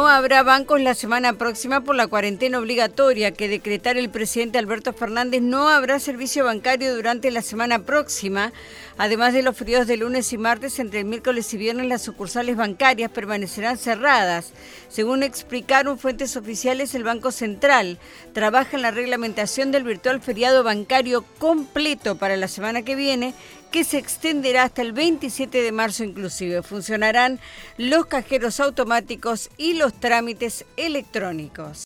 habrá bancos la semana próxima por la cuarentena obligatoria que decretara el presidente Alberto Fernández. No habrá servicio bancario durante la semana próxima. Además de los feriados de lunes y martes, entre el miércoles y viernes las sucursales bancarias permanecerán cerradas. Según explicaron fuentes oficiales, el Banco Central trabaja en la reglamentación del virtual feriado bancario completo para la semana que viene, que se extenderá hasta el 27 de marzo inclusive. Funcionarán los cajeros automáticos y los trámites electrónicos.